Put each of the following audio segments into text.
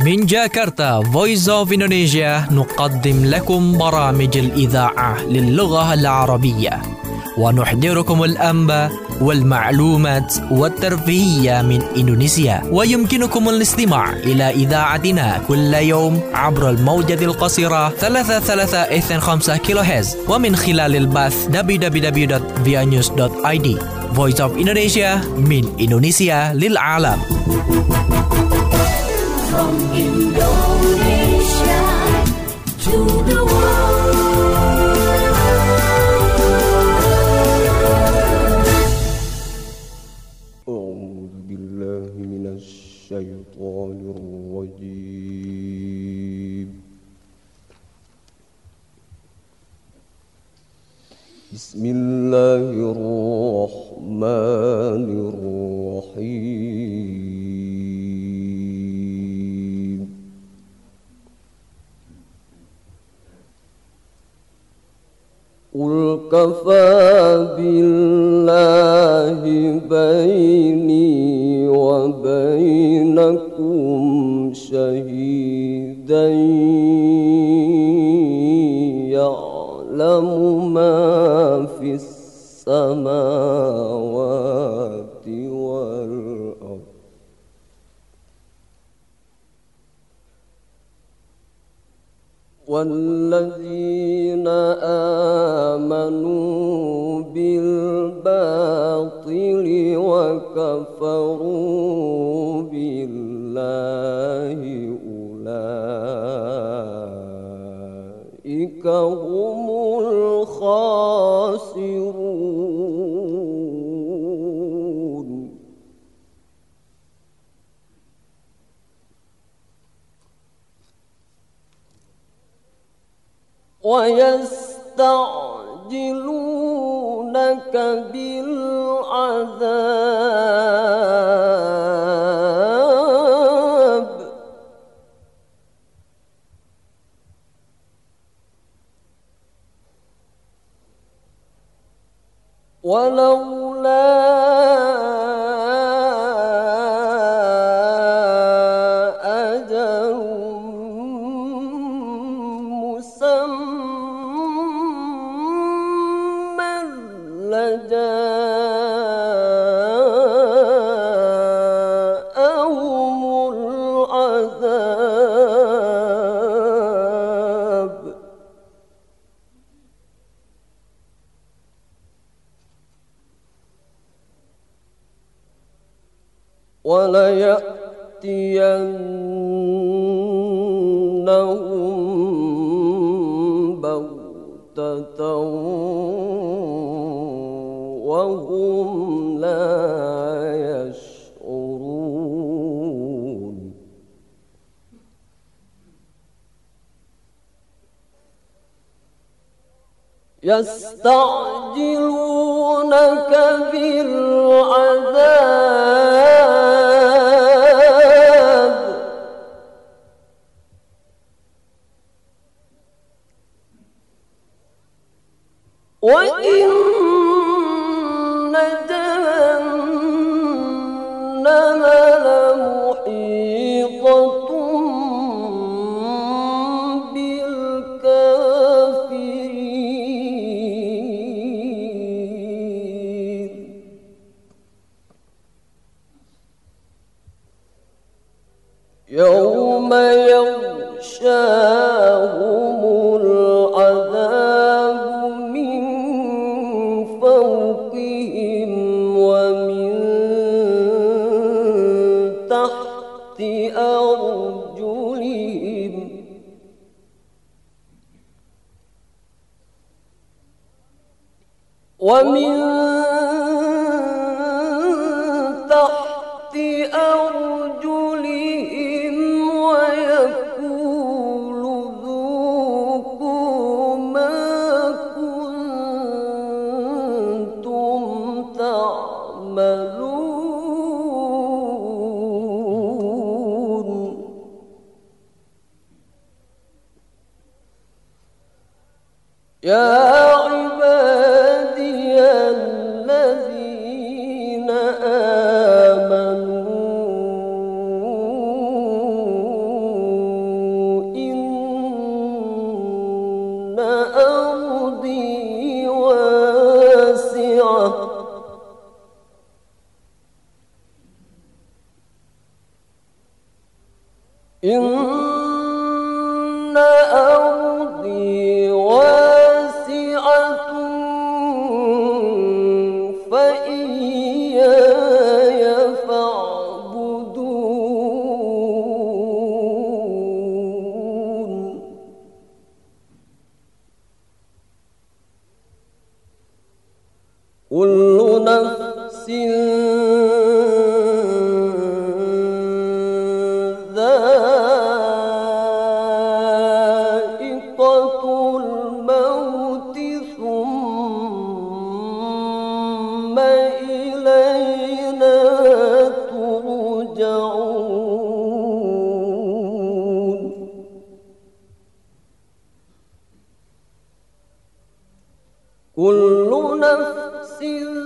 من جاكرتا Voice of Indonesia نقدم لكم برامج الإذاعة للغة العربية ونحضركم الأنباء والمعلومات والترفيهية من إندونيسيا. ويمكنكم الاستماع إلى إذاعتنا كل يوم عبر الموجة القصيرة 3325 كيلوهرتز ومن خلال البث www.vianews.id. Voice of Indonesia من إندونيسيا للعالم. From Indonesia to the world. أعوذ بالله من الشيطان الرجيم. بسم الله الرحمن الرحيم. قل كفى بالله بيني وبينكم شهيدا يعلم ما في السماوات والأرض والذين آمنوا بالباطل وكفروا بالله أولئك هم الخاسرون. ويستعجلونك بالعذاب ولولا أجل مسمى لجاءهم العذاب وليأتينهم بغتة وهم لا يشعرون. يستعجلونك بالعذاب وإن جهنم لمحيطة بالكافرين. يوم يغشاهم العذاب من فوقهم ومن تحت أرجلهم ومن تحت أرجلهم ويقول ذوقوا ما كنتم تعملون. يا عبادي الذين آمنوا إن أرضي واسعة فإياي فاعبدون كل نفس ذائقة الموت ثم إلينا ترجعون كل نفس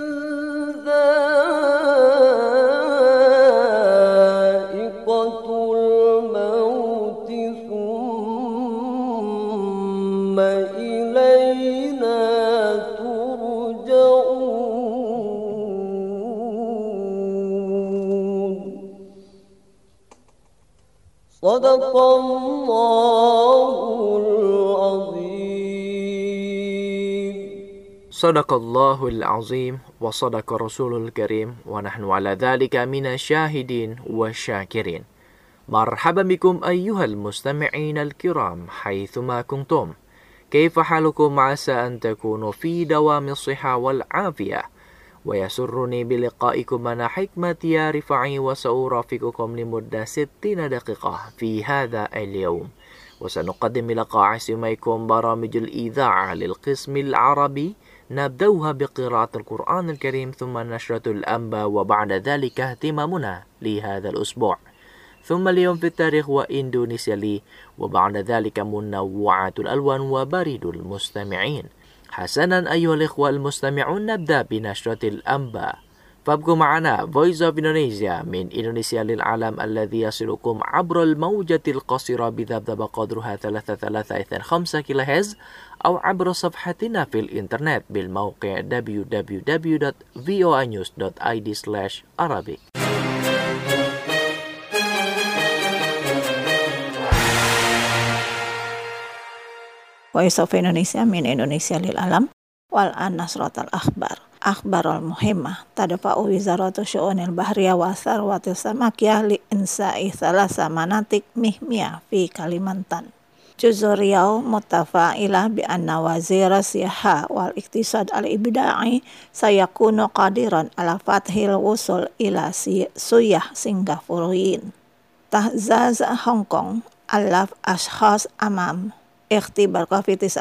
ذائقة الموت ثم إلينا ترجعون صدق الله العظيم Sadaqallahul azim wa sadaqa rasulul karim wa nahnu ala dhalika minasyahidin wa syakirin. Marhaban bikum ayyuhal mustami'in al-kiram haythuma kuntum. Kaifa halukum asa an takunu fi dawami as-siha wal afiyah. Wa yasurruni biliqa'ikum mana hikmati ya rifa'i wa sa'urafiqukum limudda 60 daqiqah fi hadha al-yawm. وسنقدم لقاء عاصميكم برامج الإذاعة للقسم العربي نبدأها بقراءة القرآن الكريم ثم نشرة الأنباء وبعد ذلك اهتمامنا لهذا الأسبوع ثم اليوم في التاريخ وإندونيسيا لي وبعد ذلك منوعات الألوان وبريد المستمعين. حسنا أيها الإخوة المستمعون نبدأ بنشرة الأنباء فابقوا معنا Voice of Indonesia من إندونيسيا للعالم الذي يصلكم عبر الموجة القصيرة بذبذبة قدرها 3.5 كيلوهرتز أو عبر صفحتنا في الإنترنت بالموقع www.voanews.id/Arabic. Voice of Indonesia min Indonesia lil alam wal an-nasratul akhbar akhbarul muhimmah tadfa'u wizaratu syu'unil bahriyah wa sarwatil samakiyah li insa'i thalasa manatik mihmiyah fi Kalimantan. Juzur Riau mutafa'ilah bi anna wazira siyaha wal iktisad al-ibda'i sayakunu qadiran ala fathil wusul ila suyah Singapuruin. Tahzaz Hong Kong alaf ashkhas amam ikhtibar COVID-19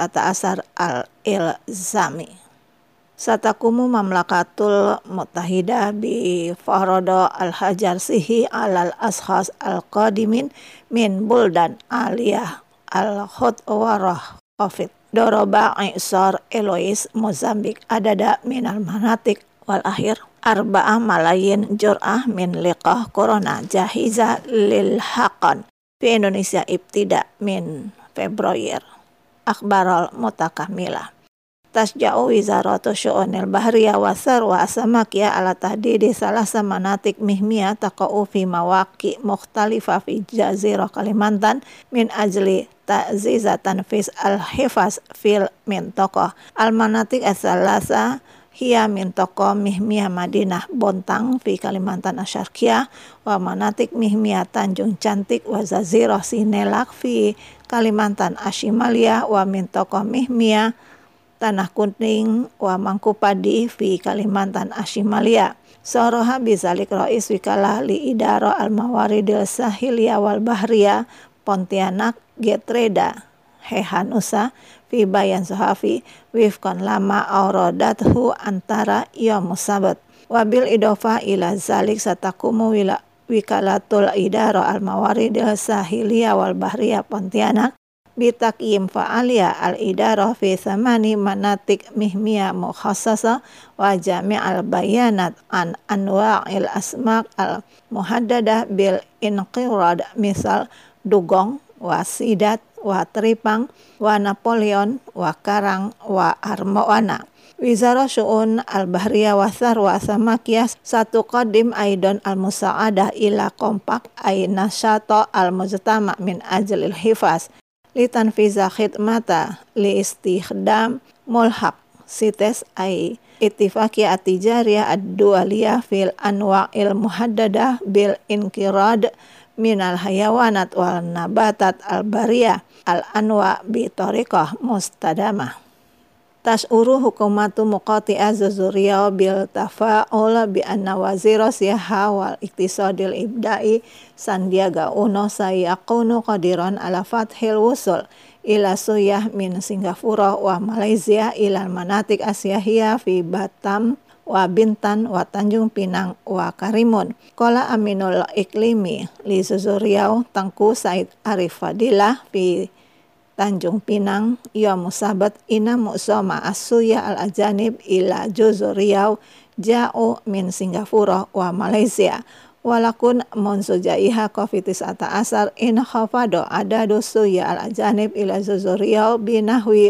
al-ilzami. Satakumu mamlakatul mutahida bi farada al-hajar sihi alal ashkhas al-qadimin min buldan aliyah al-khutwarah COVID. Doroba Isar Elois Mozambik adada minal manatik wal akhir arba'ah malayin jur'ah min liqah corona jahiza lil haqan fi Indonesia ibtida min Februari. Akhbarul mutakamilah. Tasja'u wizaratu syu'unil bahriyah wa sarwa asamakiyah ala tahdidi salasa manatik mihmiyah taqa'u fi mawaqi mukhtalifah fi jazirah Kalimantan min ajli ta'ziza tanfis al-hifaz fil mintokoh al-manatik as-salasa hiya mintokoh mihmiyah Madinah Bontang fi Kalimantan Asyarkiyah wa manatik mihmiyah Tanjung Cantik wa Zazirah Sinelak fi Kalimantan Ashimaliyah wa mintokoh mihmiyah Tanah Kuning wa Mangkupadi fi Kalimantan Ashimalia. Soroha bizalik Rais Wikalah li Idara al-Mawaridil Sahiliyah wal Bahriyah Pontianak Getreda Hehanusa fi bayan sohafi wifkon lama aurodathu antara yomus sabat. Wabil idofa ila zalik satakumu wikalatul idara al-Mawaridil Sahiliyah wal Bahriyah Pontianak bitakyim fa'aliyah al-idarah fi thamani manatik mihmiyah mukhassasa wa jami'al bayanat an anwa'il asmak al-muhaddadah bil inqirad misal dugong wa sidat wa Tripang wa Napoleon wa Karang wa Armawana. Wizara Syu'un al-Bahriyah wa Tharwa Samakiyah satu qadim aidon al-musa'adah ila kompak ay nasyata al-mujtama min ajlil hifaz litanfiza khidmata li istikhdam mulhaq sites ay ittifaqiyah at-tijariyah ad-dualiyah fil anwa'il muhaddadah bil inkirad minal hayawanat wal nabatat al-bariyah al-anwa' bi tariqah mustadamah. Tas'uru hukumatu muqati'ah Zuzuriyah bil tafa'ul bi anna wazira siyaha wal iktisadil ibda'i Sandiaga Uno sayakunu qadiran ala fathil wusul ila suyah min Singapura wa Malaysia ila manatik asyahiyah fi Batam wa Bintan wa Tanjung Pinang wa Karimun. Qala Aminul Iklimi li Zuzuriyah Tangku Said Arif Fadilah fi Tanjung Pinang ya musabat ina mu'zama as-suyah al-ajanib ila Juzur Riau ja'u min Singapura wa Malaysia walakun munsujaiha kofitis asar in khafado adadu suyah al-ajanib ila Juzur Riau binahwi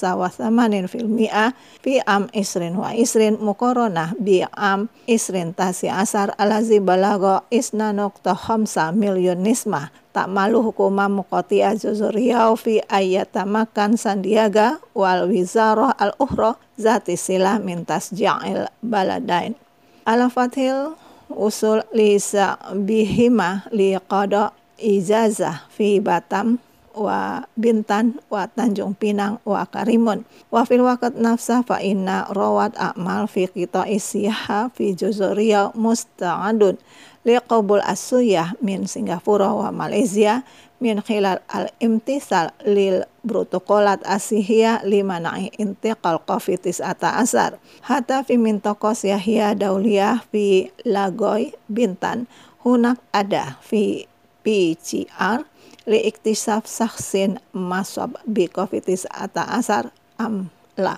85% fi am isrin wa isrin mukoronah bi am isrin tasi asar alazi balago isna nukta 5 milyon nismah. Tak malu hukumah muqati'ah Juzur Riau fi ayyatamakan Sandiaga wal wizarah al-ukhra zati silah min tasja'il baladain. Al-Fathil usul lisa bihima li qada ijazah fi Batam wa Bintan wa Tanjung Pinang wa Karimun. Wa fil waqt nafsah fa inna rawat a'mal fi qita'i siyaha fi Juzur Riau musta'adun liqabul as-suyah min Singapura wa Malaysia min khilal al-imtisal lil protokolat asihiyah limana'i intiqal qafitis asar hatta fi mintaqas yahya dauliyah fi Lagoy Bintan hunak ada fi PCR li iktisaf saksin masab bi qafitis asar amla.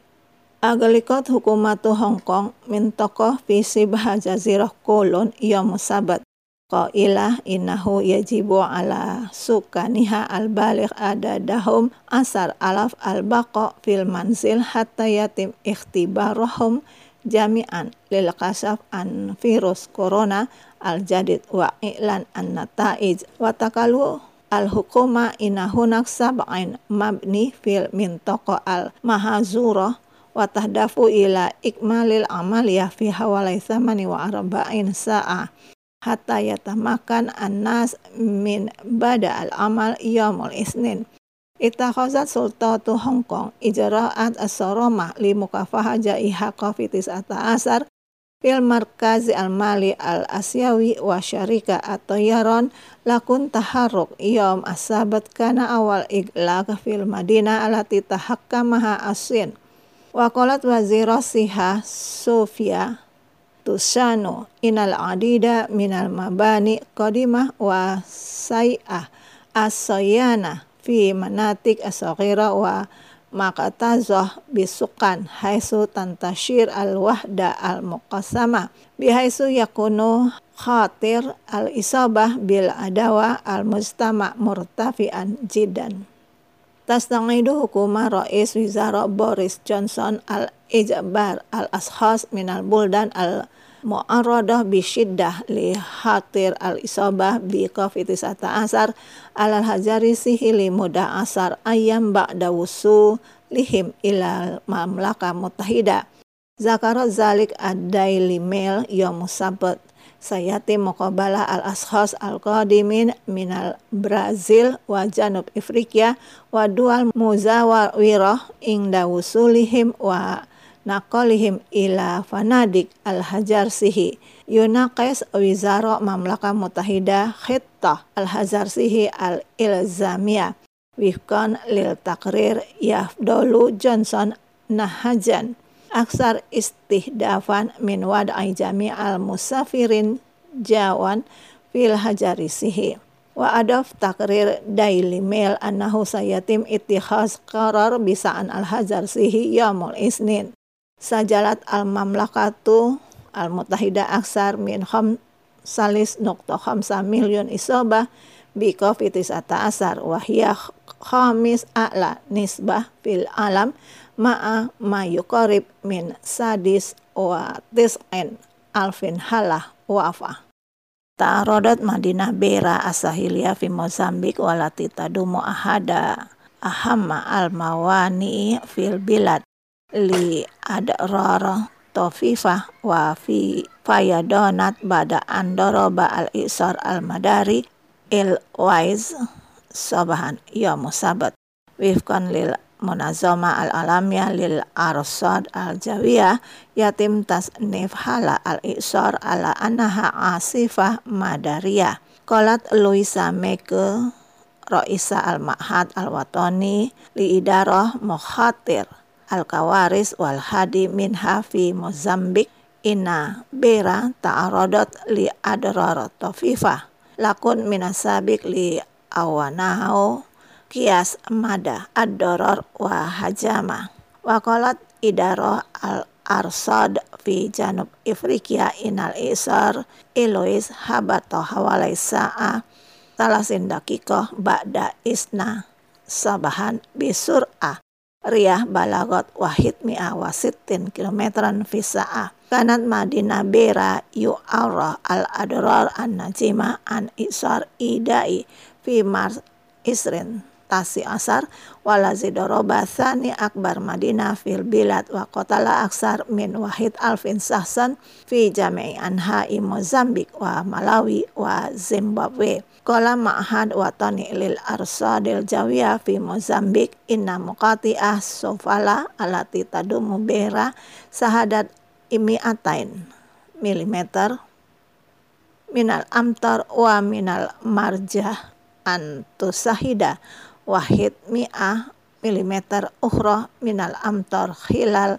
Agalikot hukumatu Hong Kong min tokoh fi sibha jazirah kolon ya musabat qailah innahu yajibu ala sukaniha al-baligh adadahum asar alaf al-baqa fil manzil hatta yatim ikhtibarahum jami'an lil kasaf an virus corona al-jadid wa i'lan an-nata'ij wa takalu al-hukuma inahunak sab'in mabni fil mintaqa al-mahazurah wa tahdafu ila ikmalil amaliyah fi hawalai 48 sa'ah hatta yatamakan annas min bada al-amal yaumul isnin. Ittakhazat sultatu Hong Kong ijra'at as-saramah li mukafahah jaiha qafitis asar fil markazi al-mali al-asyawi wa syarika at-tayyaran lakun taharruk yaum as-sabat kana awal iglaq fil madinah alati tahakkamaha as-sin. Waqalat wazirah siha Sofia Tusano inal adida minal mabani qadimah wa say'ah as-sayana fi manatik as-saghira wa maqatazah bisukan haitsu tantashir al-wahda al-muqassama bihaisu yakunu khatir al-isabah bil adawa al-mujtama murtafi'an jiddan. Tastangidu hukumah Rais Wizara Boris Johnson al-ijbar al-ashkhas minal buldan al-mu'arradah bisyiddah li hatir al-isabah bi qafitis asar alal hajari sihili muda asar ayam ba'da wusu lihim ilal mamlaka mutahida. Zakarat zalik ad-Daily Mail yawm sabat sayati muqabala al-ashkhas al-qadimin minal Brazil wa Janub Afrika wa dual muzawirah inda wusulihim wa naqalihim ila fanadik al-hajar sihi yunaqis wizara mamlaka mutahida khittah al-hajar sihi al-ilzamiyah wifkan lil takrir yafdolu Johnson nahajan aksar istihdafan min wad'i jami'al musafirin jawan fil hajarisihi. Wa adaf takrir Daily Mail annahu sayatim ittikhaz qarar bisa'an al-hajarisihi yaumul isnin. Sajalat al-mamlakatu al-mutahida aksar min 5.5 milyon isabah bi qafitis asar wa hiya khamis a'la nisbah fil alam ma'a ma yuqarib min sadis wa tis'in alfin halah wafa. Ta'arodat Madinah Bera Asahiliya fi Mozambik walati tadumu ahada ahamma al-mawani fil bilad li adrar tofifah wa fi fayadonat bada andoroba al-isar al-madari il-waiz sabahan yaum sabat wifkan lil Munazama al-alamiyah lil arsad al-jawiyah yatim tasnif hala al-isar ala annaha asifah madariyah. Qalat Luisa Meke Roisa al-Ma'had al-Watani li idarah mukhatir al-kawaris wal hadi min hafi Mozambik inna bera ta'arodat li adrar tofifah lakun minasabik li awanao kias mada ad-darar wa hajama wa qalat idarah al-arsad fi janub Afrika inal isar ilois habato hawalai sa'a talasin dakikoh ba'da isna sabahan bisur'ah riyah balagot wahid mi'a wasittin kilometran fi sa'a kanat Madinah Bera yu'arra al-adrar an-najima an isar idai fi mars isrin tasi asar walazidoroba thani akbar Madinah fil bilad wa qatala aksar min wahid alfin sahsan fi jami'i anha'i Mozambik wa Malawi wa Zimbabwe. Qala ma'had watani lil arsadil jawiyah fi Mozambik inna muqati'ah sofala alati tadumu bera sahadat imi'atain milimeter minal amtar wa minal marjah antusahida wahid mi'ah milimeter ukhra minal amtar khilal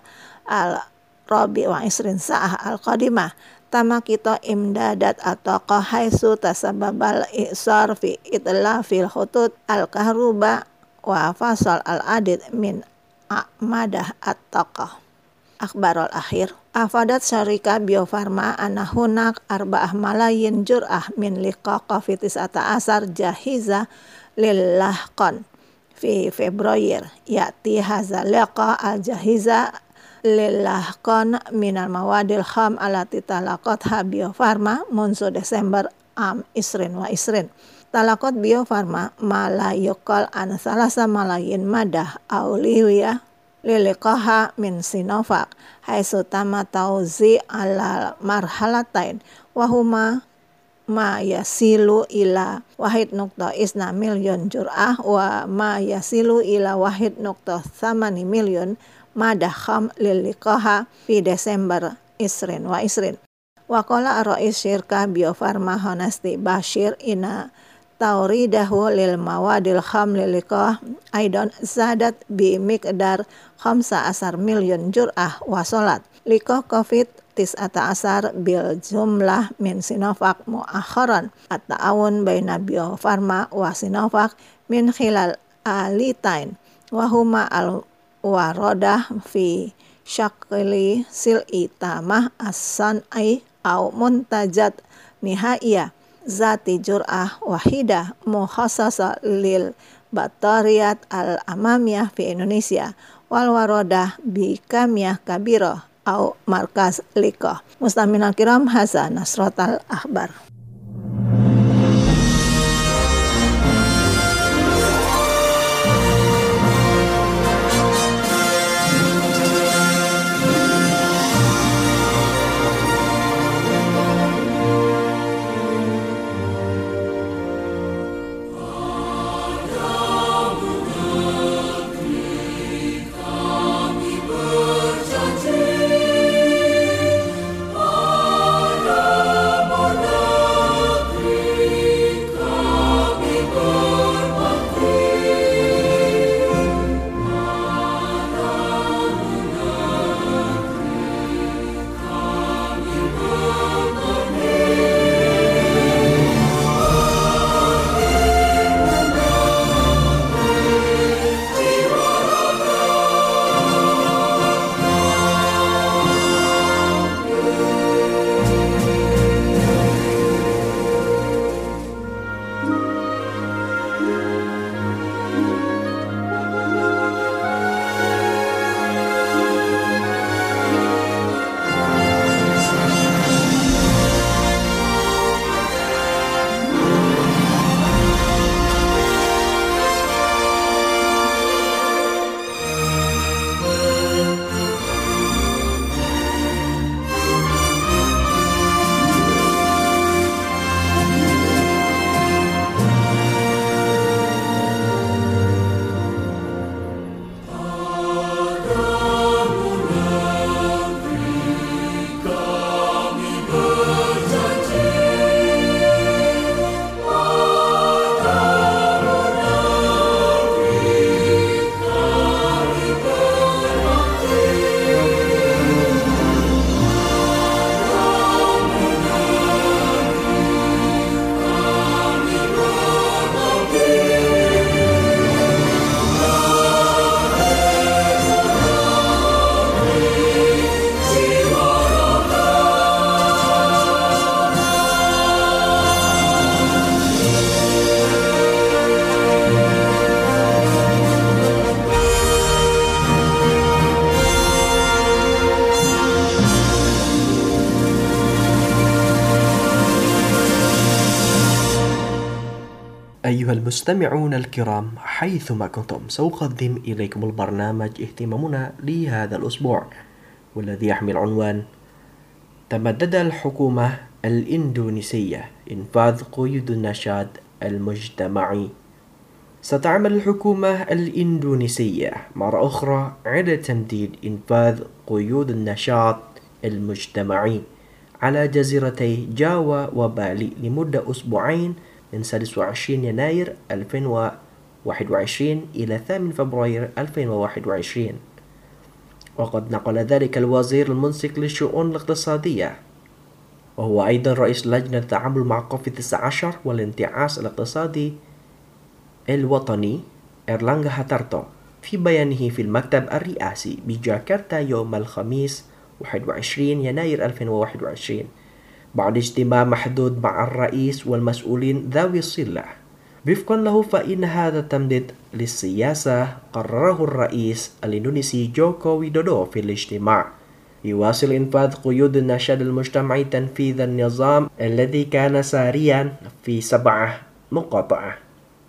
al-rabi wa isrin sa'ah al-qadimah tamakito imdadat atau qahaisu tasababal isar fi itla fil khutut al-kahruba wa fasal al-adid min a'madah at-taqah. Akhbarul akhir afadat syarika biofarma anahunak arba'ah malayin jur'ah min liqaqa fitis ata asar jahiza lillahqan fi Februar ya'ti haza liqa al-jahiza lillahqan minal mawadil kham alati talaqatha biofarma munsu Desember am isrin wa isrin talaqat biofarma malayukal an salasa malayin madah auliyah liliqaha min Sinovac haitsu tama tauzi ala marhalatain wahuma ma yasilu ila wahid nukta isna milyon jur'ah wa ma yasilu ila wahid nukta thamani milyon madaham liliqaha fi Desember isrin wa isrin wa qala ar-rais syirka biofarma Honesti Bashir ina tauridahu lil mawadil kham liliqah aidan zadat bi miqdar 15 milyon jur'ah wasolat liqah covid tis'ata asar bil jumlah min Sinovac mu'akharan at-ta'awun baina biofarma wa Sinovac min khilal alitain wa huma al-warodah fi syakli sil'i tamah as-san'i au muntajat nihaiyah zati jur'ah wahidah mukhassasa lil batariyat al-amamiyah fi Indonesia wal warodah bi kamiyah kabirah au markas liqah. Mustaminal kiram haza nasrotal akhbar. Pada أيها المستمعون الكرام، حيثما كنتم سأقدم إليكم البرنامج اهتمامنا لهذا الأسبوع، والذي يحمل عنوان تمدد الحكومة الإندونيسية إنفاذ قيود النشاط المجتمعي. ستعمل الحكومة الإندونيسية مرة أخرى على تمديد إنفاذ قيود النشاط المجتمعي على جزيرتي جاوا وبالي لمدة أسبوعين من 26 يناير 2021 إلى 8 فبراير 2021. وقد نقل ذلك الوزير المنسق للشؤون الاقتصادية، وهو أيضا رئيس لجنة التعامل مع كوفيد-19 والانتعاش الاقتصادي الوطني إيرلانغا هاتارتو، في بيانه في المكتب الرئاسي بجاكرتا يوم الخميس 21 يناير 2021 بعد اجتماع محدود مع الرئيس والمسؤولين ذوي الصلة. وفقا له فإن هذا التمديد للسياسة قرره الرئيس الإندونيسي جوكو ويدودو في الاجتماع، يواصل إنفاذ قيود النشاط المجتمعي تنفيذ النظام الذي كان ساريا في 7 مقاطعة،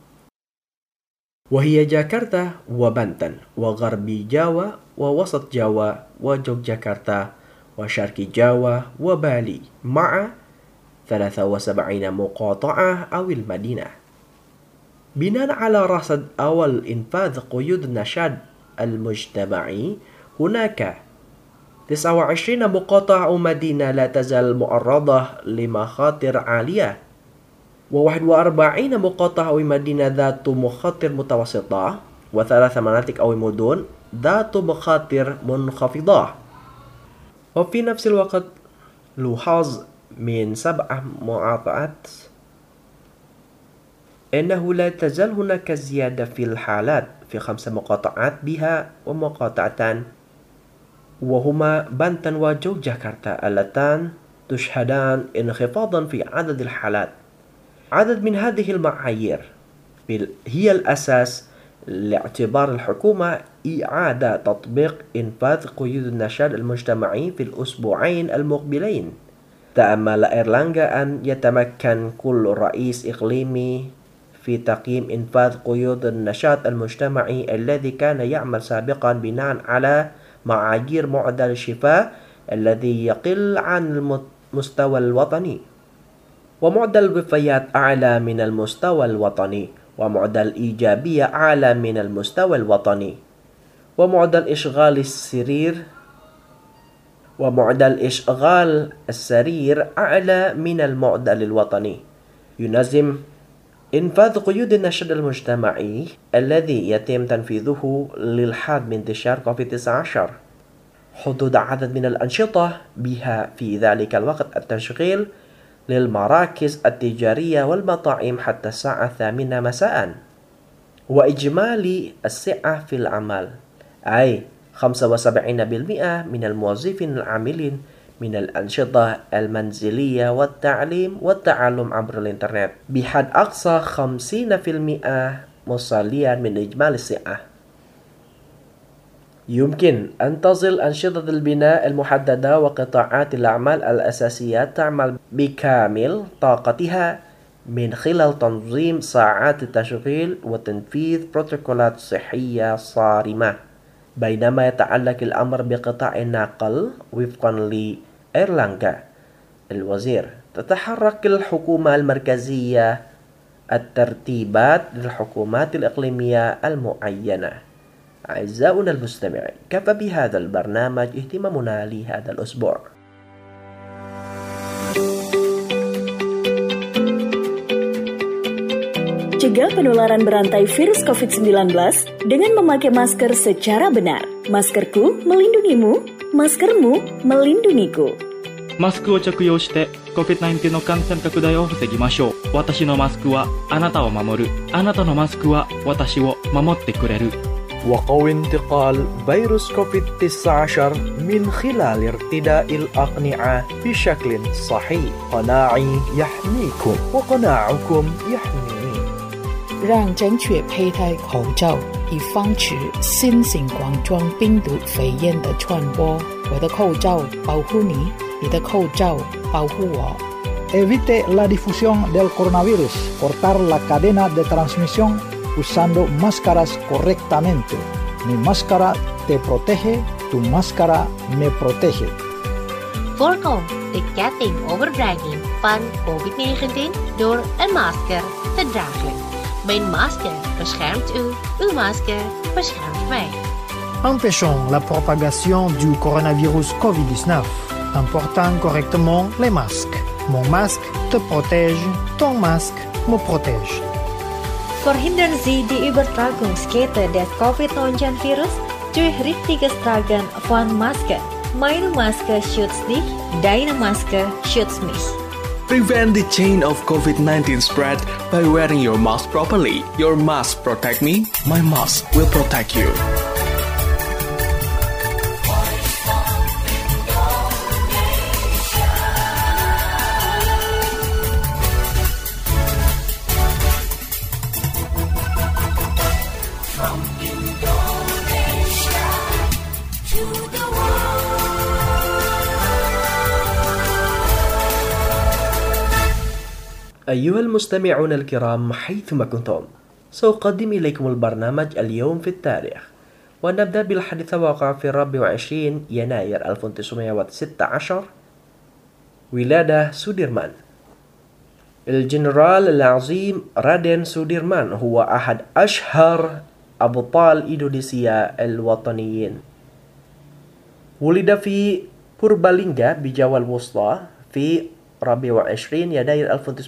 وهي جاكرتا وبنتن وغربي جاوا ووسط جاوا وجوجاكرتا وشرق جاوا وبالي مع 73 مقاطعة أو المدينة. بناء على رصد أول إنفاذ قيود النشاط المجتمعي، هناك 29 مقاطعة أو مدينة لا تزال معرضة لمخاطر عالية، و41 مقاطعة أو مدينة ذات مخاطر متوسطة، و3 مناطق أو مدن ذات مخاطر منخفضة. وفي نفس الوقت لوحظ من 7 مقاطعات إنه لا تزال هناك زيادة في الحالات في 5 مقاطعات بها ومقاطعتان، وهما بنتن وجوجاكرتا اللتان تشهدان انخفاضا في عدد الحالات. عدد من هذه المعايير هي الأساس لاعتبار الحكومة إعادة تطبيق إنفاذ قيود النشاط المجتمعي في الأسبوعين المقبلين. تأمل إيرلانغا أن يتمكن كل رئيس إقليمي في تقييم إنفاذ قيود النشاط المجتمعي الذي كان يعمل سابقا بناء على معايير معدل الشفاء الذي يقل عن المستوى الوطني، ومعدل الوفيات أعلى من المستوى الوطني، ومعدل الإيجابية أعلى من المستوى الوطني، ومعدل إشغال السرير أعلى من المعدل الوطني. ينظم إنفاذ قيود النشاط المجتمعي الذي يتم تنفيذه للحد من انتشار كوفيد-19 حدود عدد من الأنشطة بها في ذلك الوقت التشغيل للمراكز التجارية والمطاعم حتى الساعة 8 مساء، وإجمالي السعة في العمل أي 75% من الموظفين العاملين من الأنشطة المنزلية والتعليم والتعلم عبر الإنترنت بحد أقصى 50% مصليا من إجمالي السعة. يمكن أن تظل أنشطة البناء المحددة وقطاعات الأعمال الأساسية تعمل بكامل طاقتها من خلال تنظيم ساعات التشغيل وتنفيذ بروتوكولات صحية صارمة، بينما يتعلق الأمر بقطاع النقل وفقا لإيرلانغا الوزير تتحرك الحكومة المركزية الترتيبات للحكومات الإقليمية المعينة. أعزائنا المستمعين، كفى بهذا البرنامج اهتمامنا لهذا الأسبوع. Cegah penularan berantai virus COVID-19 dengan memakai masker secara benar. Maskerku melindungimu, maskermu melindungiku. マスクを着用して COVID-19 の感染拡大を防ぎましょう。私のマスクはあなたを守る。あなたのマスクは私を守ってくれる。 وقوي انتقال فيروس كوفيد-19 من خلال ارتداء الأقنعة بشكل صحيح. قناعي يحميكم وقناعكم يحميني. 让正确佩戴口罩，以防止新型冠状病毒肺炎的传播。我的口罩保护你，你的口罩保护我。 Evite la difusión del coronavirus. Cortar la cadena de transmisión usando máscaras correctamente. Mi máscara te protege, tu máscara me protege. Voorkom de ketting overdraging van COVID-19 door een masker te dragen. Mijn masker beschermt u, uw masker beschermt mij. Empêchons la propagation du coronavirus COVID-19 en portant correctement les masques. Mon masque te protège, ton masque me protège. Verhindern Sie die Übertragungskette des Covid-19-Virus durch richtiges Tragen von Maske. Meine Maske schützt dich, deine Maske schützt mich. Prevent the chain of COVID-19 spread by wearing your mask properly. Your mask protect me, my mask will protect you. أيها المستمعون الكرام حيثما كنتم، سأقدم إليكم البرنامج اليوم في التاريخ، ونبدأ بالحديث وقع في 24 يناير 1916 ولادة سوديرمان. الجنرال العظيم رادن سوديرمان هو أحد أشهر أبطال إندونيسيا الوطنيين. ولد في بوربالينغا بجاوا الوسطى في 24 يناير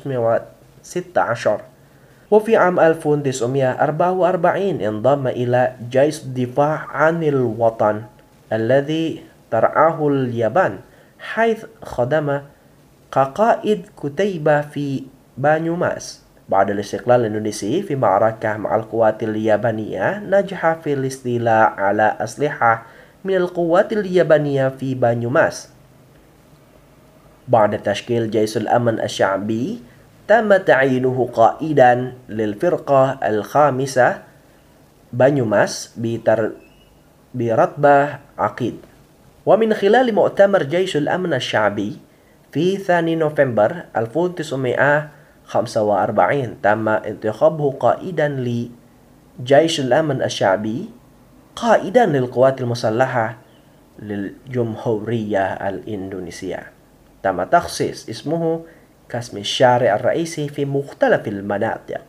1916 وفي عام 1944 انضم إلى جيش الدفاع عن الوطن الذي ترعاه اليابان، حيث خدم كقائد كتيبة في بانيوماس. بعد الاستقلال الإندونيسي في معركة مع القوات اليابانية، نجح في الاستيلاء على أسلحة من القوات اليابانية في بانيوماس. بعد تشكيل جيش الأمن الشعبي، تم تعيينه قائدا للفرقة الخامسة بانيوماس برتبة عقيد. ومن خلال مؤتمر جيش الأمن الشعبي في 2 نوفمبر 1945 تم انتخابه قائدا لجيش الأمن الشعبي، قائدا للقوات المسلحة للجمهورية الإندونيسية. تم تخصيص اسمه كاسم الشارع الرئيسي في مختلف المناطق.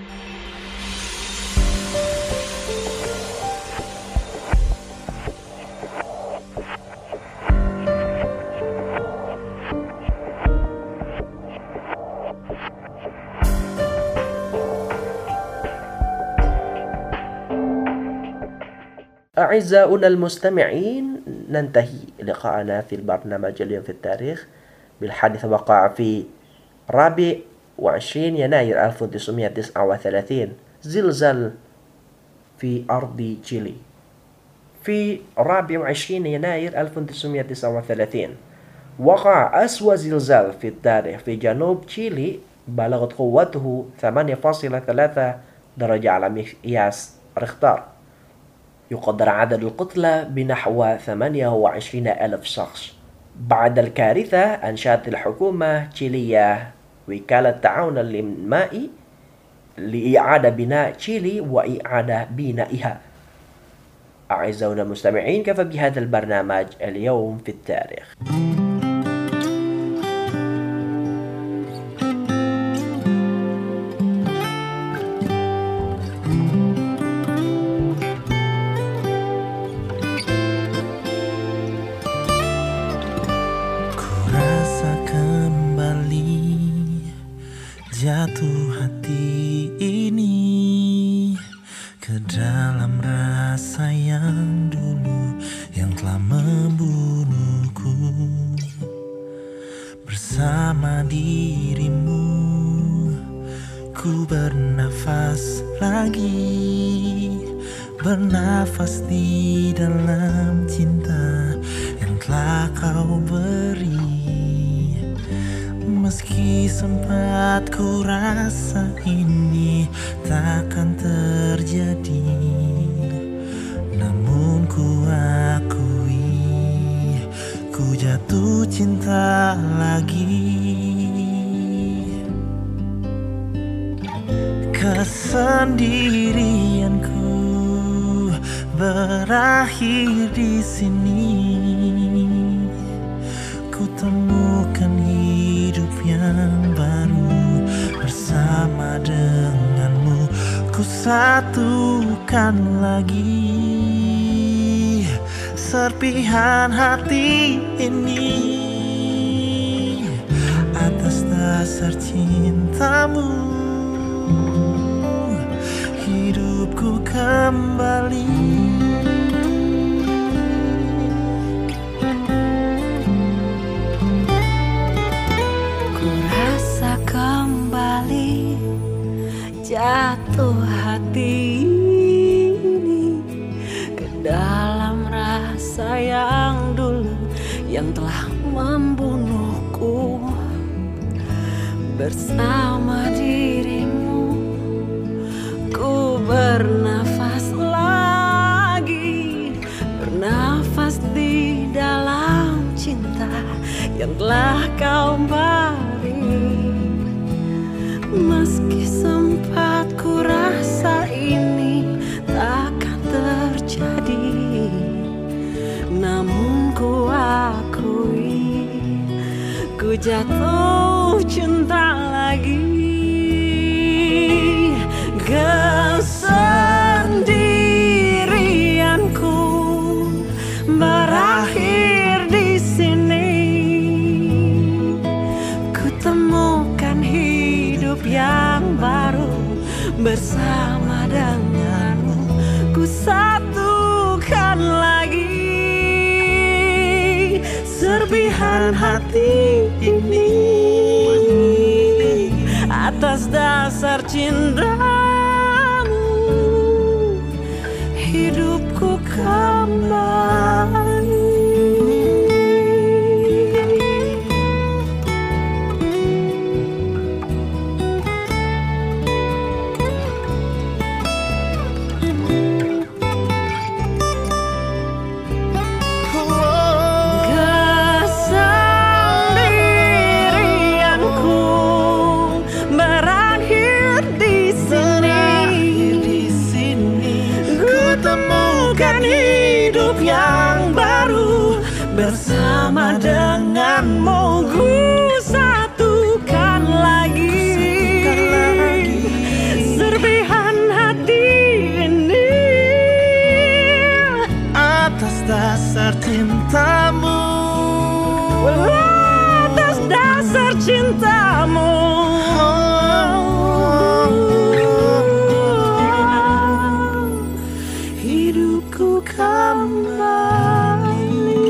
أعزائنا المستمعين، ننتهي لقاءنا في البرنامج اليوم في التاريخ بالحادث وقع في 24 يناير 1939 زلزال في أرض تشيلي. في 24 يناير 1939 وقع أسوأ زلزال في التاريخ في جنوب تشيلي، بلغت قوته 8.3 درجة على مقياس ريختر. يقدر عدد القتلى بنحو 28,000 شخص. بعد الكارثة أنشأت الحكومة التشيلية وكالة تعاون المائي لإعادة بناء تشيلي وإعادة بنائها. أعزائنا المستمعين، كفى بهذا البرنامج اليوم في التاريخ. Jatuh hati ini ke dalam rasa yang dulu yang telah membunuhku. Bersama dirimu ku bernafas lagi, bernafas di dalam cinta yang telah kau beri. Meski sempat ku rasa ini takkan terjadi, namun ku akui ku jatuh cinta lagi. Kesendirianku berakhir di sini. Ku temukan hidup yang baru bersama denganmu. Ku satukan lagi serpihan hati ini atas dasar cintamu. Hidupku kembali. Ku rasa kembali jatuh hati ini ke dalam rasa yang dulu yang telah membunuhku. Bersama dirimu ku bernafas lagi, bernafas di dalam cinta yang telah kau beri. Meski sempat ku rasa ini takkan terjadi, namun ku akui ku jatuh cinta lagi. Kesendirianku berakhir di sini. Ku temukan hidup yang baru bersama denganmu. Ku satukan lagi serpihan hati ini atas dasar cintamu. Hidupku kembali. Kesendirianku berakhir di sini. Ku temukan hidup yang baru bersama denganmu. Ku satukan lagi serpihan hati ini Atas dasar cintamu. atas dasar cintamu. Hidupku kembali.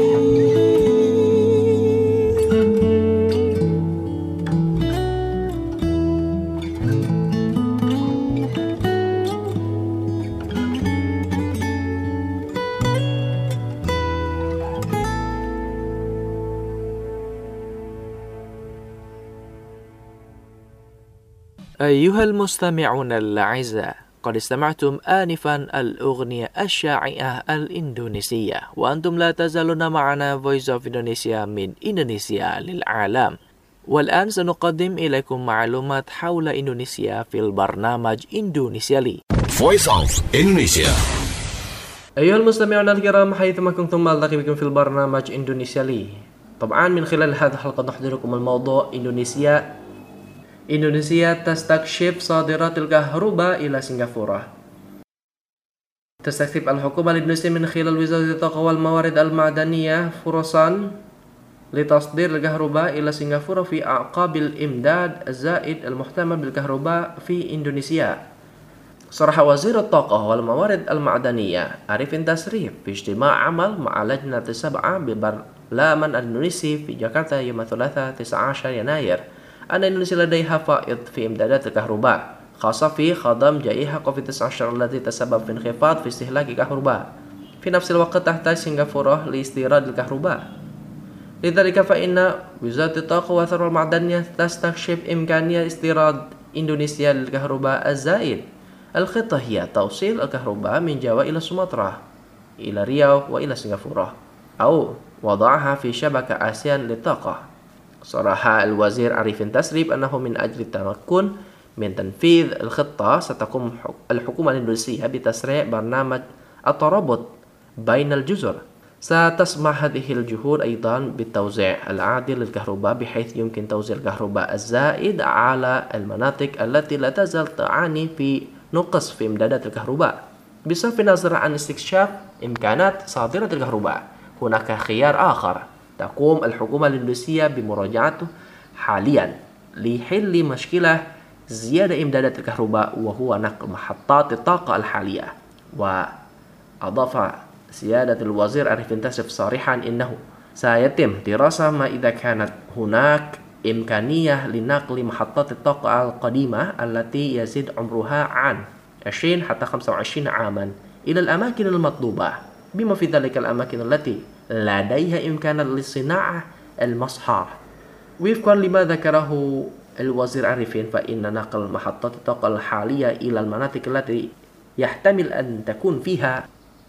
أيها المستمعون الأعزاء، قد استمعتم آنفا الأغنية الشائعة الإندونيسية، وأنتم لا تزالون معنا Voice of Indonesia من إندونيسيا للعالم. والآن سنقدم إليكم معلومات حول إندونيسيا في البرنامج إندونيسيا لي. Voice of Indonesia. أيها المستمعون الكرام، حيثما كنتم ألتقي بكم في البرنامج إندونيسيا لي. طبعا من خلال هذه الحلقة نحضركم الموضوع إندونيسيا تستكشف صادرات الكهرباء إلى سنغافورة. تستكشف الحكومة الإندونيسية من خلال وزارة الطاقة والموارد المعدنية فرصا لتصدير الكهرباء إلى سنغافورة في أعقاب الإمداد الزائد المحتمل بالكهرباء في إندونيسيا. صرح وزير الطاقة والموارد المعدنية أريفين تسريف في اجتماع عمل مع لجنة 7 بالبرلمان الإندونيسي في جاكرتا يوم الثلاثاء 19 يناير أن إندونيسيا لديها فائض في إمدادات الكهرباء، خاصة في خضم جائحة كوفيد-19 التي تسبب في انخفاض في استهلاك الكهرباء. في نفس الوقت تحتاج سنغافورة لاستيراد الكهرباء. لذلك فإن وزارة الطاقة والثروة المعدنية تستكشف إمكانية استيراد إندونيسيا للكهرباء الزائد. الخطة هي توصيل الكهرباء من جاوا إلى سومطرة، إلى رياو وإلى سنغافورة، أو وضعها في شبكة آسيان للطاقة. صرح الوزير أريفين تسريب أنه من أجل التمكن من تنفيذ الخطة ستقوم الحكومة الإندونيسية بتسريع برنامج الترابط بين الجزر. ستسمح هذه الجهود أيضا بالتوزيع العادل للكهرباء بحيث يمكن توزيع الكهرباء الزائد على المناطق التي لا تزال تعاني في نقص في إمدادات الكهرباء. بصرف النظر عن استكشاف إمكانات صادرة الكهرباء، هناك خيار آخر تقوم الحكومة الإندونيسية بمراجعته حاليا لحل مشكلة زيادة إمدادات الكهرباء، وهو نقل محطات الطاقة الحالية. وأضاف سيادة الوزير أريفين تاسف صريحا إنه سيتم دراسة ما إذا كانت هناك إمكانية لنقل محطات الطاقة القديمة التي يزيد عمرها عن 20 حتى 25 عاما إلى الأماكن المطلوبة، بما في ذلك الأماكن التي لديها إمكانات لصناعة المصحة. وفقا لما ذكره الوزير أريفين، فإن نقل محطات الطاقة الحالية إلى المناطق التي يحتمل أن تكون فيها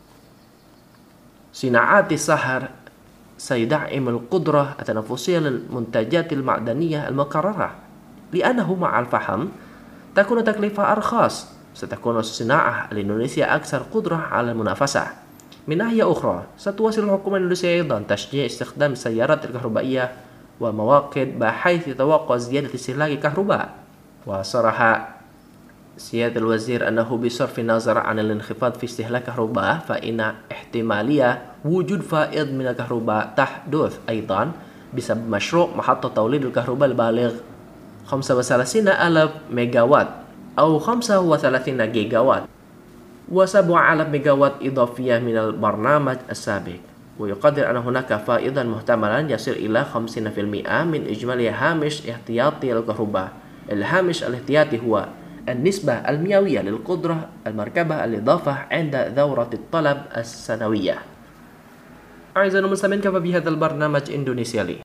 صناعات السحر سيدعم القدرة التنافسية للمنتجات المعدنية المكررة، لأنه مع الفحم تكون تكلفة أرخص. ستكون الصناعة الإندونيسية أكثر قدرة على المنافسة. من ناحية أخرى، ستواصل الحكومة الإندونيسية أيضا تشجيع استخدام السيارات الكهربائية والمواقد بحيث يتوقع زيادة استهلاك الكهرباء. وصرح سيادة الوزير أنه بصرف النظر عن الانخفاض في استهلاك الكهرباء، فإن احتمالية وجود فائض من الكهرباء تحدث أيضا بسبب مشروع محطة توليد الكهرباء البالغ 35,000 ميجاوات أو 35 جيجاوات و7,000 ميجاوات إضافية من البرنامج السابق. ويقدر أن هناك فائضا محتملا يصل إلى 50% من إجمالي هامش احتياطي الكهرباء. الهامش الاحتياطي هو النسبة المئوية للقدرة المركبة الإضافة عند دورة الطلب السنوية. أعزائنا المستمعين، كفى بهذا البرنامج إندونيسيا لي.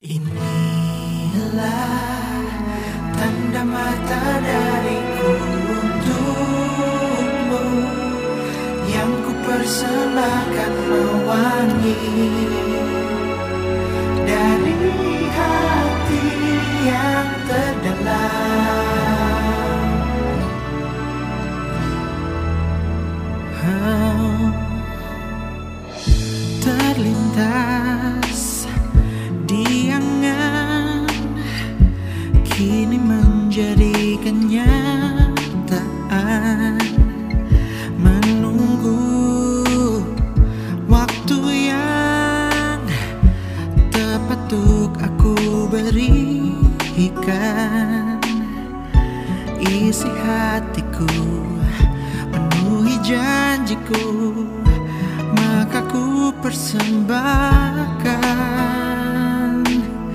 Tanda mata dariku untukmu yang ku persembahkan mewangi dari hati yang terdalam. Terlintas di angan, kini menjadi kenyataan. Menunggu waktu yang tepat untuk aku berikan. Isi hatiku, penuhi janjiku, maka ku persembahkan.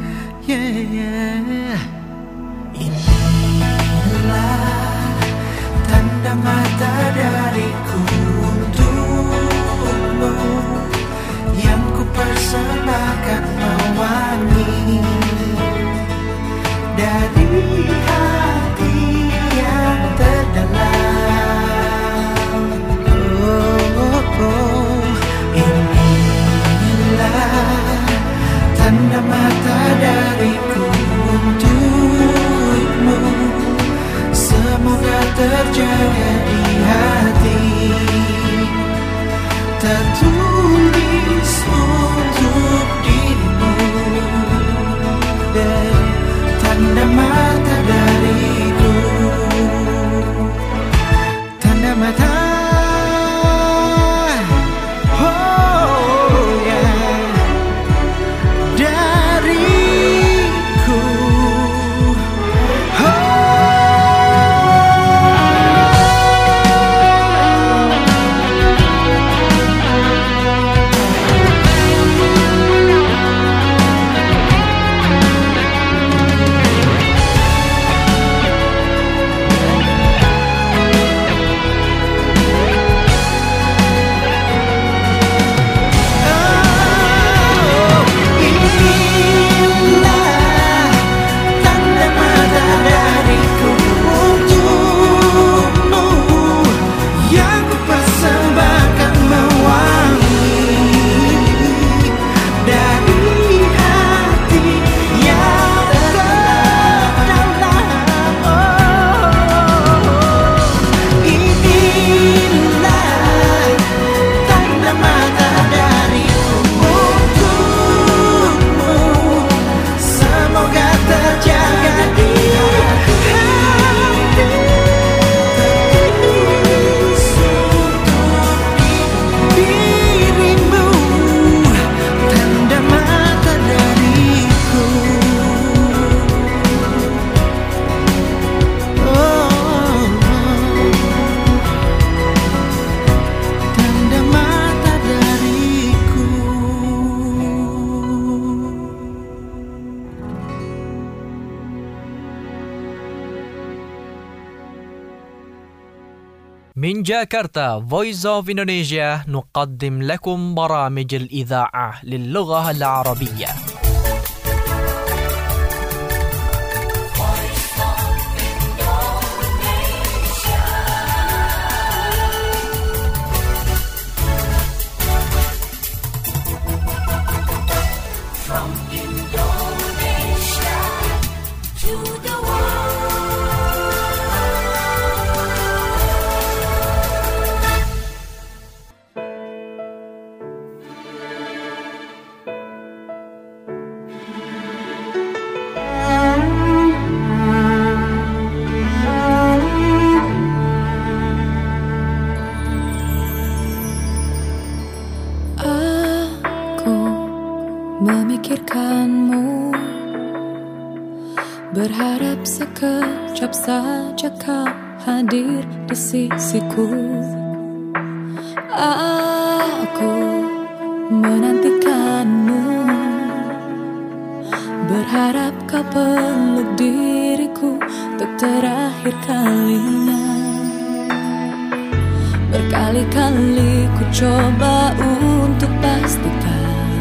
Inilah tanda mata dariku untukmu yang ku persembahkan mewangi dari hati yang terdalam. Inilah tanda mata dariku untukmu, semoga terjaga di hati, tertulis untuk dirimu. Tanda mata dariku, tanda mata. من جاكرتا Voice of Indonesia نقدم لكم برامج الإذاعة للغة العربية. From Indonesia to the memikirkanmu, berharap sekejap saja kau hadir di sisiku. Aku menantikanmu, berharap kau peluk diriku untuk terakhir kalinya. Berkali-kali ku coba untuk pastikan,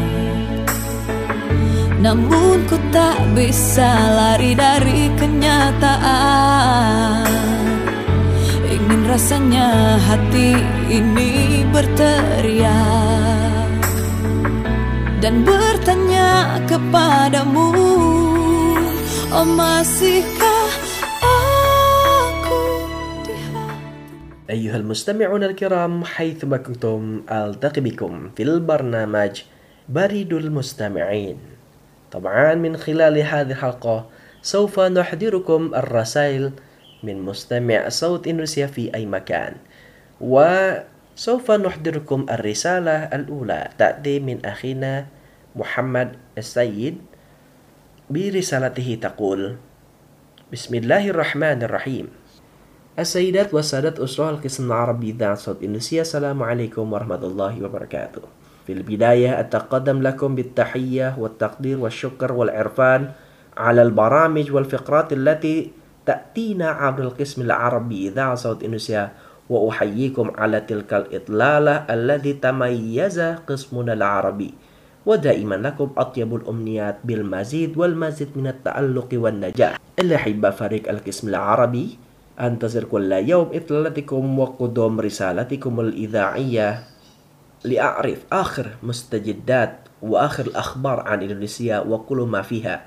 namun ku tak bisa lari dari kenyataan. Ingin rasanya hati ini berteriak dan bertanya kepadamu, oh masihkah aku di hati? أيها المستمعون الكرام حيثما كنتم ألتقي بكم في البرنامج بريد المستمعين. طبعا من خلال هذه الحلقة سوف نحضركم الرسائل من مستمع صوت إندونيسيا في أي مكان، وسوف نحضركم الرسالة الأولى تأتي من أخينا محمد السيد برسالته تقول: بسم الله الرحمن الرحيم. السيدات والسادة أسرة القسم العربي إذاعة صوت إندونيسيا، السلام عليكم ورحمة الله وبركاته. في البداية أتقدم لكم بالتحية والتقدير والشكر والعرفان على البرامج والفقرات التي تأتينا عبر القسم العربي إذاعة صوت إندونيسيا، وأحييكم على تلك الإطلالة التي تميز قسمنا العربي، ودائما لكم أطيب الأمنيات بالمزيد والمزيد من التألق والنجاح. الأحبة فريق القسم العربي، أنتظر كل يوم إطلالتكم وقدوم رسالتكم الإذاعية لأعرف آخر مستجدات وآخر الأخبار عن إندونيسيا وكل ما فيها.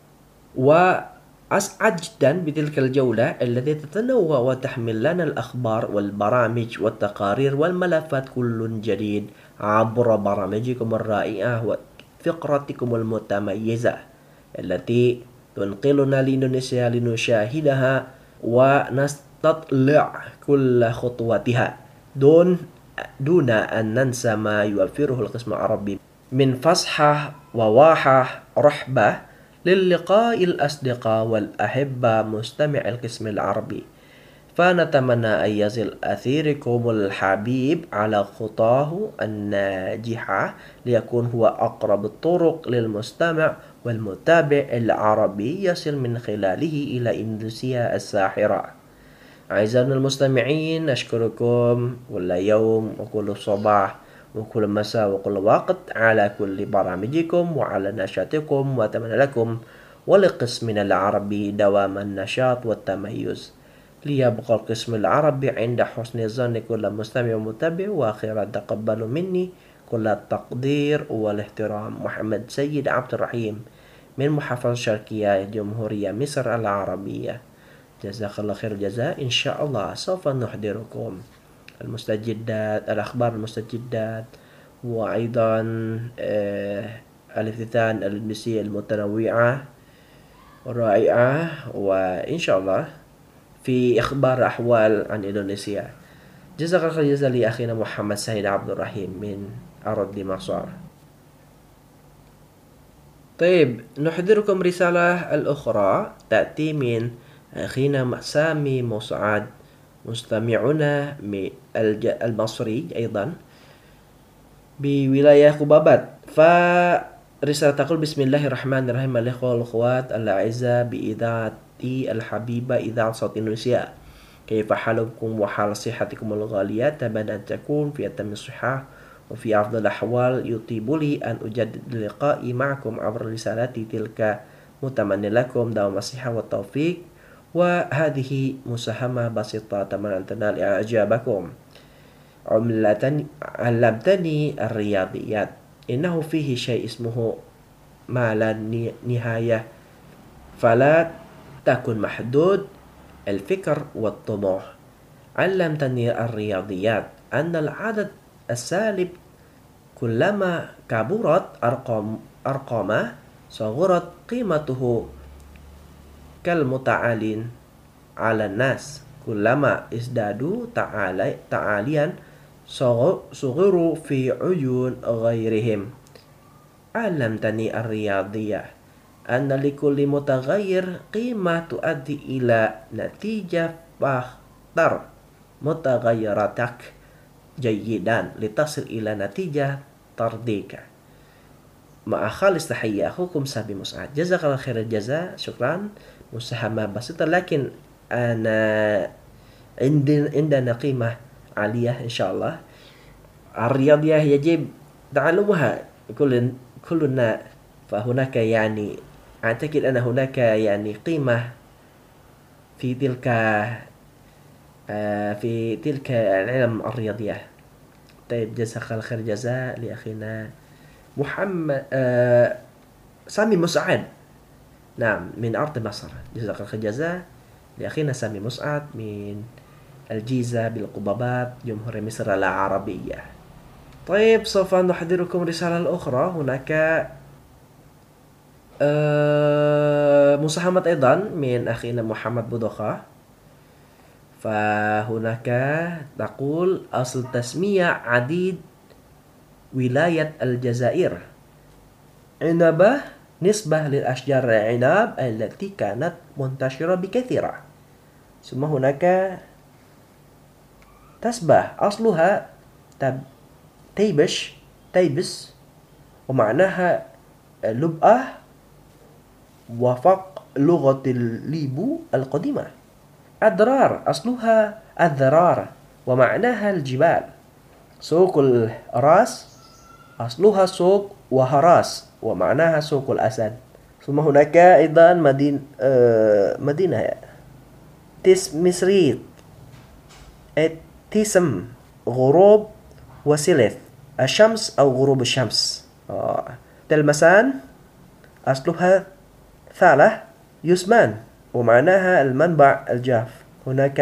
وأسعد جدا بتلك الجولة التي تتنوع وتحمل لنا الأخبار والبرامج والتقارير والملفات كل جديد عبر برامجكم الرائعة وفقراتكم المتميزة التي تنقلنا لإندونيسيا لنشاهدها ونستطلع كل خطواتها دون أن ننسى ما يوفره القسم العربي من فصحى وواحة رحبة للقاء الأصدقاء والأحبة مستمع القسم العربي. فنتمنى أن يزل أثيركم الحبيب على خطاه الناجحة ليكون هو أقرب الطرق للمستمع والمتابع العربي يصل من خلاله إلى إندونيسيا الساحرة. أعزائنا المستمعين، أشكركم كل يوم وكل صباح وكل مساء وكل وقت على كل برامجكم وعلى نشاطكم، وأتمنى لكم ولقسمنا العربي دوام النشاط والتميز. ليبقى القسم العربي عند حسن ظن كل مستمع ومتابع، وأخيرا تقبلوا مني كل التقدير والاحترام. محمد سيد عبد الرحيم من محافظة شرقية جمهورية مصر العربية. جزاك الله خير الجزاء. إن شاء الله سوف نحضركم المستجدات، الأخبار المستجدات، وأيضا الافتتان الإندونيسية المتنوعة والرائعة، وإن شاء الله في إخبار أحوال عن إندونيسيا. جزاك الله خير الجزاء لأخينا محمد سيد عبد الرحيم من أرض مصر. طيب، نحضركم رسالة الأخرى تأتي من أخينا سامي مسعد مستمعنا المصري أيضا بولاية قبابات. فرسالة تقول: بسم الله الرحمن الرحيم. الإخوة والأخوات الأعزاء بإذاعتي الحبيبة إذاعة صوت إندونيسيا، كيف حالكم وحال صحتكم الغالية؟ أتمنى أن تكون في أتم الصحة وفي أفضل الأحوال. يطيب لي أن أجدد لقائي معكم عبر رسالتي تلك، متمنى لكم دوام الصحة والتوفيق. وهذه مساهمة بسيطة أتمنى أن تنال إعجابكم. علمتني الرياضيات، إنه فيه شيء اسمه ما لا نهاية، فلا تكن محدود الفكر والطموح. علمتني الرياضيات أن العدد السالب كلما كبرت أرقامه صغرت قيمته كالمتعالين على الناس، كلما ازدادوا تعاليا صغروا في عيون غيرهم. علمتني الرياضية أن لكل متغير قيمة تؤدي إلى نتيجة، فاختر متغيراتك جيدا لتصل إلى نتيجة ترضيك. مع خالص تحية أخوكم سامي مسعد، جزاك الله خير الجزاء. شكرا. مساهمة بسيطة لكن أنا عندنا قيمة عالية إن شاء الله. الرياضية يجب تعلمها كلنا، فهناك يعني أعتقد أن هناك يعني قيمة في تلك العلم الرياضية. طيب جزاك الله خير الجزاء لأخينا محمد سامي مسعد، نعم من أرض مصر. جزاك الله خير الجزاء لأخينا سامي مسعد من الجيزة بالقبابات جمهورية مصر العربية. طيب سوف نحضركم رسالة أخرى. هناك مساهمة أيضا من أخينا محمد بودخة، فهناك تقول أصل تسمية عديد ولاية الجزائر عنبة نسبة للأشجار العنب التي كانت منتشرة بكثرة. ثم هناك تسبة أصلها تيبس ومعناها لبأة وفق لغة الليبو القديمة. أدرار أصلها الذرار ومعناها الجبال. سوق الراس أصلها سوق وهراس ومعناها سوق الأسد. ثم هناك أيضا مدينة تسمسريت، تسم غروب وسلف الشمس أو غروب الشمس. تلمسان أصلها ثالة يسمان ومعناها المنبع الجاف. هناك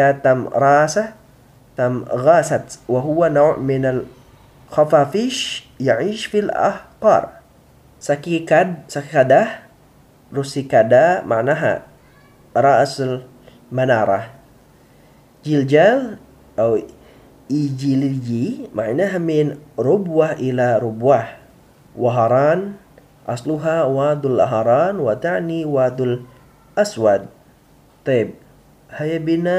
تمغاست وهو نوع من الخفافيش يعيش في الأحقار. سكيكادة روسيكادا معناها رأس المنارة. جلجال أو إيجيليجي معناها من ربوة إلى ربوة. وهران أصلها واد الهران وتعني واد الأسود. طيب هيا بنا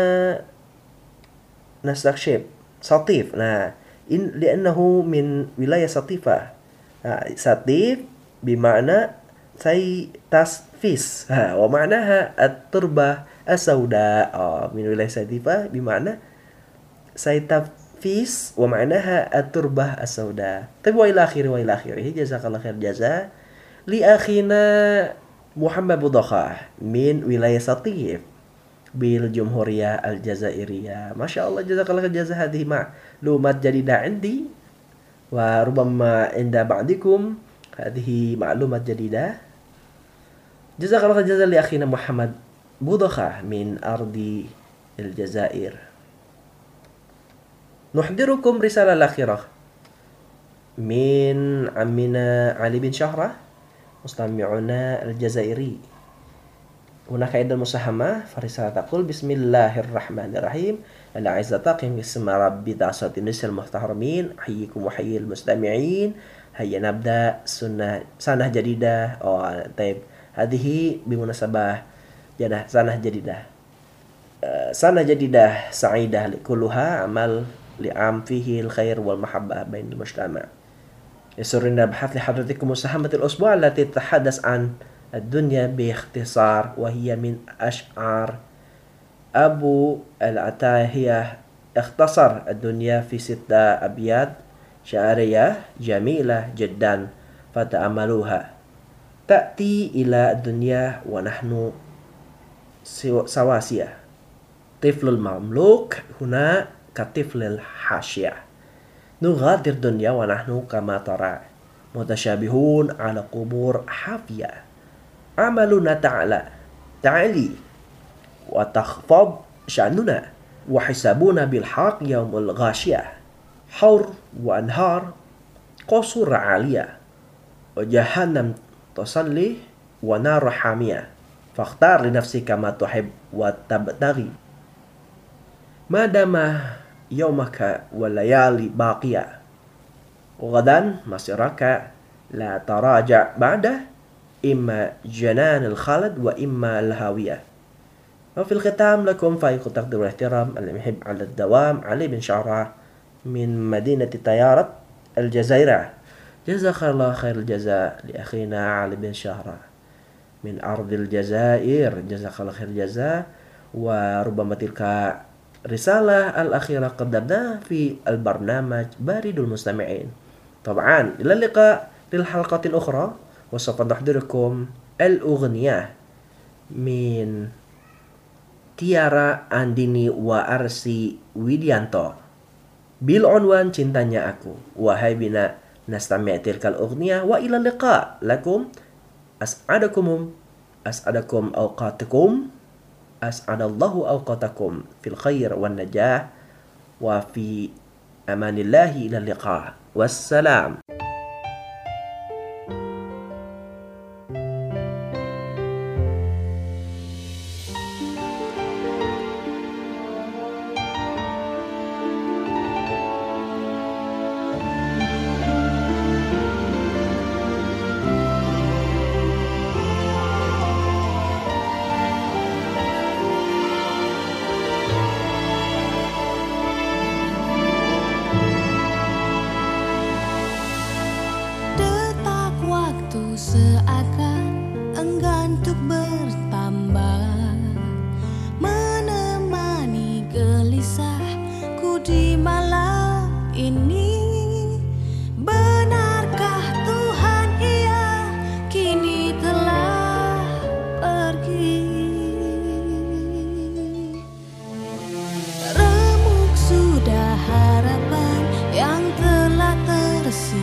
نستكشف سطيف. لأنه من ولاية سطيفة. سطيف بمعنى سيتسفيس ومعناها التربة السوداء. من ولاية سطيفة بمعنى سيتفيس ومعناها التربة السوداء. طيب وإلى آخره. جزاك الله خير جزاء لأخينا محمد بودخة من ولاية سطيف بالجمهورية الجزائرية. ما شاء الله جزاك الله خير جزاء. هذه معلومات جديدة عندي وربما عند بعضكم هذه معلومات جديدة. جزاك الله خير جزاء لأخينا محمد بودخة من أرض الجزائر. نحضركم رسالة الأخيرة من عمنا علي بن شهرة مستمعنا الجزائري. هناك أيضا مساهمة فرسالة تقول بسم الله الرحمن الرحيم. الأعزاء طاقم اسم ربي دعسات النساء المحترمين، أحييكم وحيي المستمعين. هيا نبدأ سنة جديدة. طيب هذه بمناسبة سنة جديدة سعيدة كلها عمل لعام فيه الخير والمحبة بين المجتمع. يسرنا بحث لحضرتكم مساهمة الأسبوع التي تتحدث عن الدنيا باختصار، وهي من أشعار أبو العتاهية اختصر الدنيا في 6 أبيات شعرية جميلة جدا فتأملوها. تأتي إلى الدنيا ونحن سواسية. طفل المملوك هنا كطفل الحاشية. نغادر الدنيا ونحن كما ترى متشابهون على قبور حافية. أعمالنا تعلي وتخفض شأننا، وحسابنا بالحق يوم الغاشية. حور وأنهار قصور عالية، وجهنم تصلي ونار حامية. فاختار لنفسك ما تحب وتبتغي ما دام يومك والليالي باقية، وغدا مصيرك لا تراجع بعده، إما جنان الخلد وإما الهاوية. وفي الختام لكم فائق تقدير والاحترام المحب على الدوام علي بن شعراء من مدينة طيارة الجزائر. جزاك الله خير الجزاء لأخينا علي بن شعراء من أرض الجزائر. جزاك الله خير الجزاء. وربما تلك رسالة الأخيرة قدمناها في البرنامج بارد المستمعين. طبعا إلى اللقاء للحلقة الأخرى، وسوف نحضركم الأغنية من Tiara Andini wa Arsi Widianto بالعنوان Cintanya Aku. Wahai bina nastami' tilkal ughniya wa ila liqa lakum as'adakum awqatukum as'adallahu awqatakum fil khair wan najah wa fi amanillahi ila liqa. Wassalam.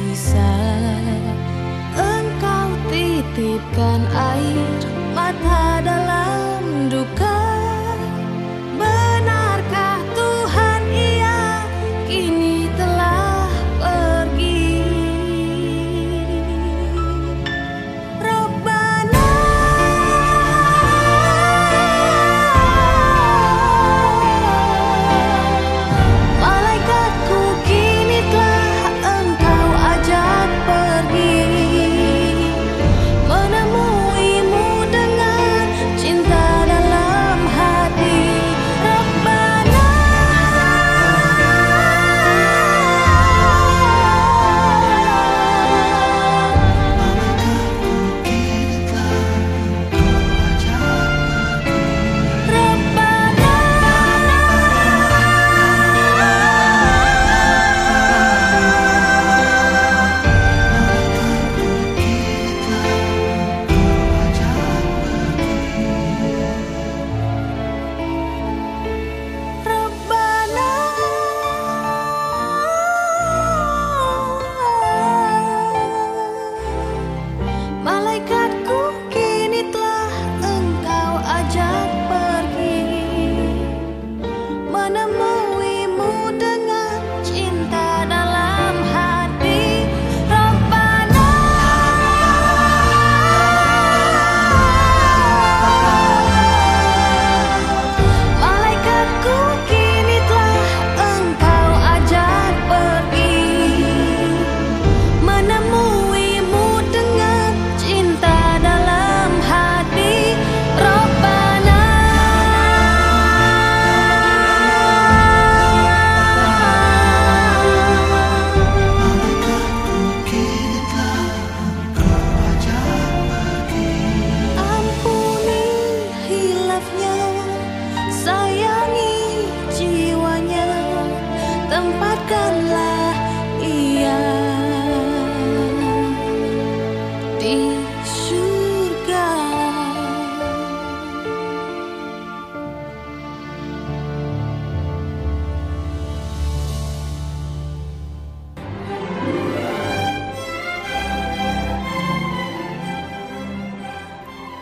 Titipkan air mata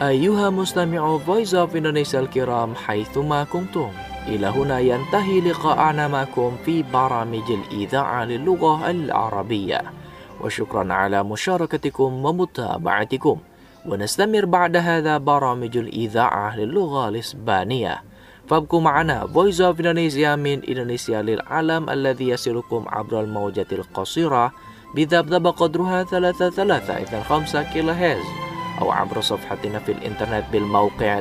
أيها مستمعو Voice of Indonesia الكرام حيثما كنتم، إلى هنا ينتهي لقاءنا معكم في برامج الإذاعة للغة العربية، وشكرا على مشاركتكم ومتابعتكم. ونستمر بعد هذا برامج الإذاعة للغة الإسبانية، فابقوا معنا Voice of Indonesia من إندونيسيا للعالم الذي يصلكم عبر الموجة القصيرة بذبذب قدرها 335 كيلوهرتز، أو عبر صفحتنا في الإنترنت بالموقع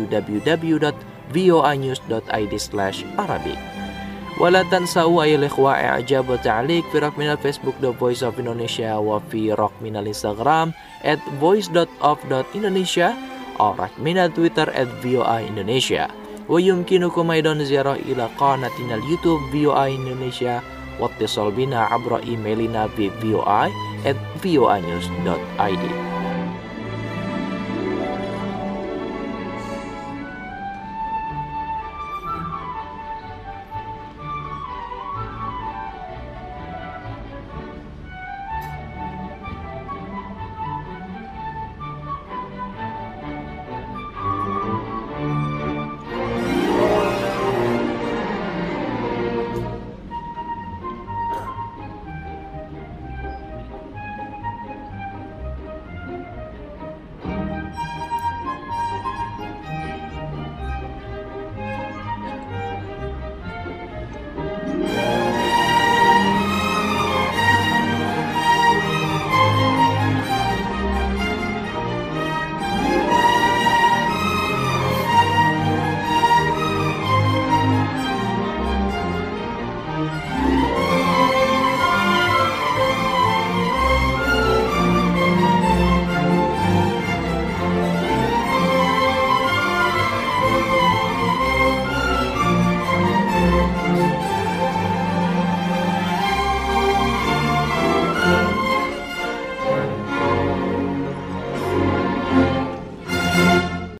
www.voinews.id/Arabic. ولا تنسوا أيها الإخوة إعجاب وتعليق في رقمنا الفيسبوك The Voice of Indonesia، وفي رقمنا الإنستغرام @voice.of.indonesia، أو رقمنا تويتر @voindonesia. ويمكنكم أيضا زيارة إلى قناتنا اليوتيوب VOA Indonesia، واتصال بنا عبر إيميلنا ب voi@voinews.id.